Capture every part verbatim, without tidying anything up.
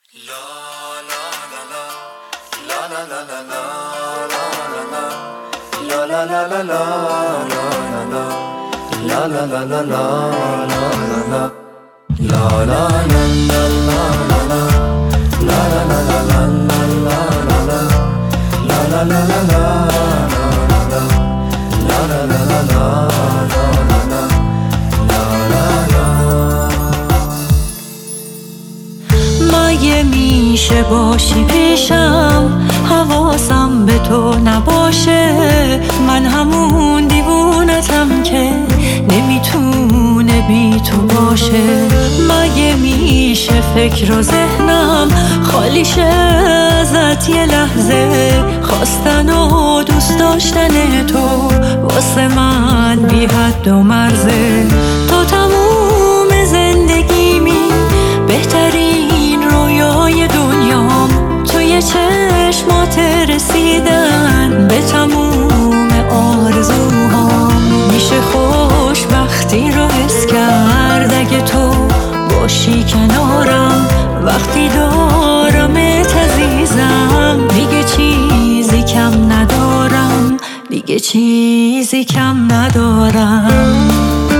مگه میشه باشی پیشم حواسم به تو نباشه؟ من همون دیوونتم که نمیتونه بی تو باشه. مگه میشه فکر و ذهنم خالی شه ازت یه لحظه؟ خواستن و دوست داشتن تو واسه من بی حد و مرزه. تو تموم زندگیمی، بهترین رویای دنیام، توی چشمات رسیدن به تموم آرزوهام. میشه خوشبختی رو حس کرد اگه تو باشی کنارم. وقتی دارمت عزیزم دیگه چیزی کم ندارم، دیگه چیزی کم ندارم.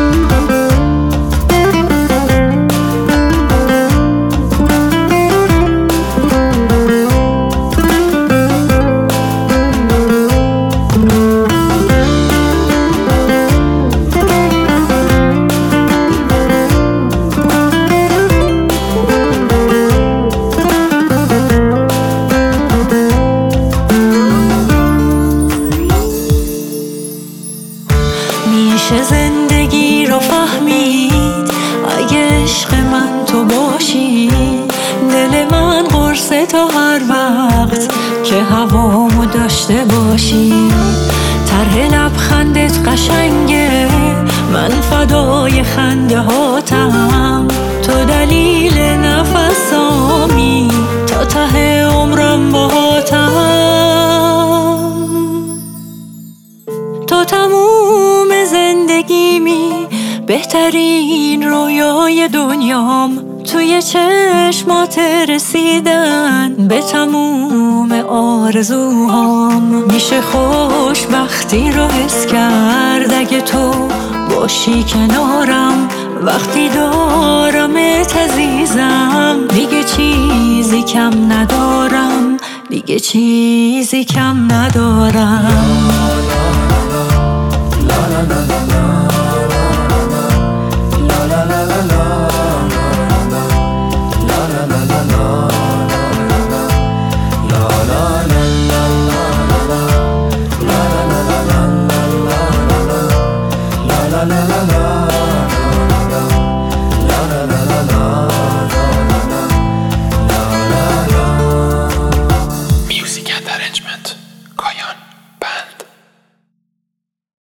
میشه زندگی رو فهمید اگه عشق من تو باشی. دل من قرص تو هر وقت که هوامو داشته باشی. طرح لبخندت قشنگه، من فدای خنده هاتم. تو دلیل نفسامی، تا ته عمرم باهاتم. تو تموم زندگیمی، بهترین رویای دنیام، توی چشمات رسیدن به تموم آرزوهام. میشه خوشبختی رو حس کرد اگه تو باشی کنارم. وقتی دارمت عزیزم دیگه چیزی کم ندارم، دیگه چیزی کم ندارم. La la la la